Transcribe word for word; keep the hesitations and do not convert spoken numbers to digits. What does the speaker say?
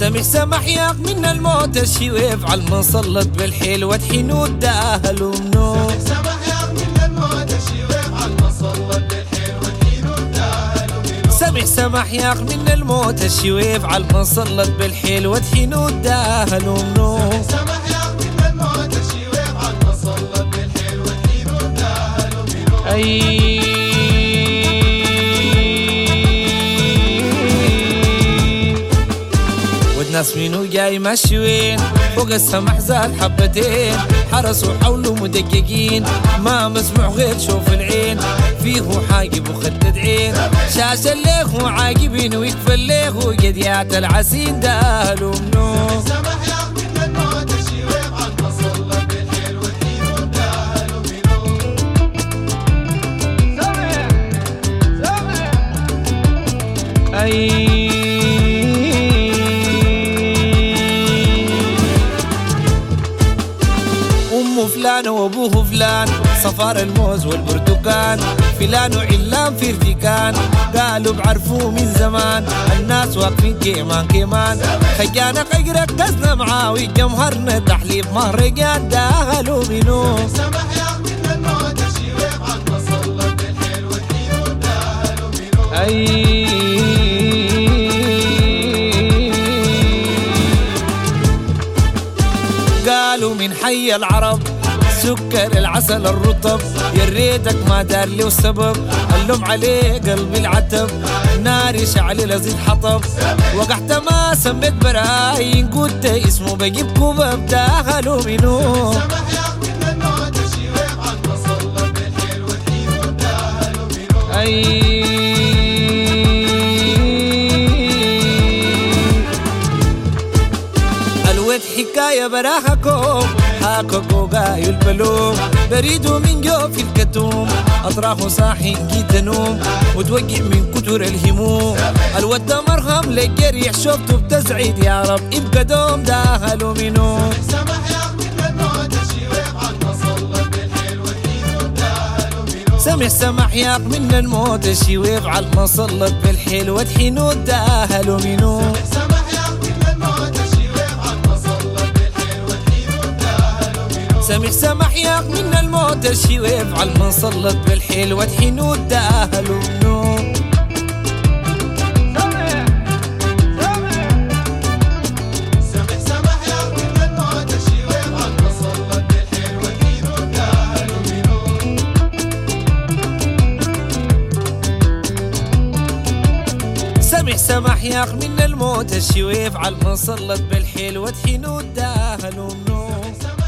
سمح سمح ياق من الموت الشويف على المسلط بالحلوة تحينو الداهل ومنو سمح ياق من الموت الشويف على المسلط بالحلوة تحينو الداهل ومنو سمح سمح ياق من الموت الشويف على المسلط بالحلوة تحينو الداهل ومنو سمح ياق من الموت الشويف على المسلط بالحلوة تحينو الداهل ومنو أي ناس منو جاي مشوين فوق السمح زاد حبتين حرسوا حوله مدققين ما مسموع غير شوف العين فيه حاجب وخدد عين شاش الليخ وعاقبين ويكفى الليخ وقديات العسين داهل ومنو سمح ياق من الموت الشويف على المسلط بالحلوة تحينو الداهل ومنو سمح سمح أي فلان وابوه فلان صفار الموز والبرتقال فلان وعلام في ارتكان قالوا بعرفوه من زمان الناس واقفين كيمان كيمان خيانا قيرك قسنا معاه وجمهرنا تحليب مهرجان داهلوا منو سمح ياق من الموت الشويف على المسلط بالحلوة تحينو الداهل ومنو أي قالوا من حي العرب سكر العسل الرطب يا ريتك ما دار لي والسبب اللوم عليه قلبي العتب ناري شعلي لزيد حطب وقحت ما سميت براين قلت اسمه بجيب كوبب داخلوا منو سمح ياق من الموت الشويف على المسلط بالحلوة تحينو الداهل ومنو أي الوت حكاية براحكم حاككو قايل بلوم بريدو من جوف الكتوم أطراحه صاحي جيت نوم وتوقع من كتر الهموم الود ده مرهم للجريح شفته بتسعيد يا رب ابقى دوم داهلوا منو سمح ياق من الموت الشويف على المسلط بالحلوة تحينو الداهل ومنو سمح سمح ياق من الموت الشويف على المسلط بالحلوة تحينو الداهل ومنو سمح ياق من الموت الشويف على المسلط بالحلوة تحينو الداهل ومنو سمح سمح ياق من الموت الشويف على المسلط بالحلوة تحينو الداهل ومنو سمح سمح ياق من الموت الشويف على المسلط بالحلوة تحينو الداهل ومنو سمح سمح ياق من الموت الشويف على المسلط بالحلوة تحينو الداهل ومنو